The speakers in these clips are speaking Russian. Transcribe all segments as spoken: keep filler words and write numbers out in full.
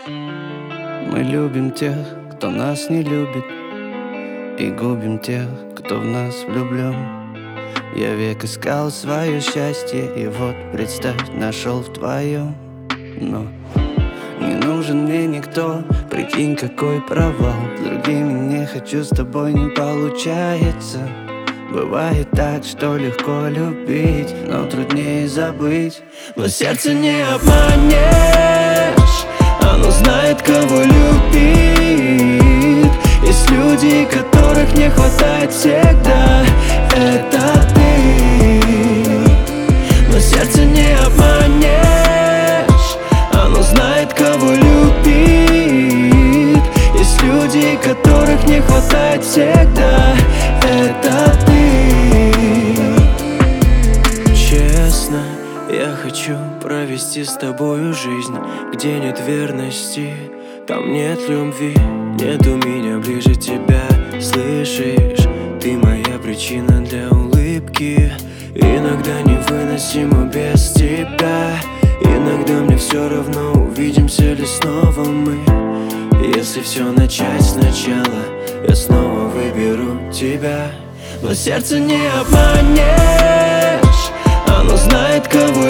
Мы любим тех, кто нас не любит, и губим тех, кто в нас влюблен. Я век искал свое счастье, и вот, представь, нашел в твоем. Но не нужен мне никто, прикинь, какой провал. С другими не хочу, с тобой не получается. Бывает так, что легко любить, но труднее забыть. Но сердце не обманешь, оно знает, кого любит. Есть люди, которых не хватает всегда, это ты. Но сердце не обманешь, оно знает, кого любит. Есть люди, которых не хватает всегда, это ты. Честно, я хочу провести с тобою жизнь, где нет верности, там нет любви. Нету меня ближе тебя, слышишь? Ты моя причина для улыбки. Иногда невыносимо без тебя. Иногда мне все равно, увидимся ли снова мы. Если все начать сначала, я снова выберу тебя. Но сердце не обманешь, оно знает, кого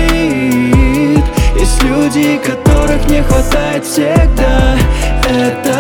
любит. Есть люди, которых не хватает всегда, это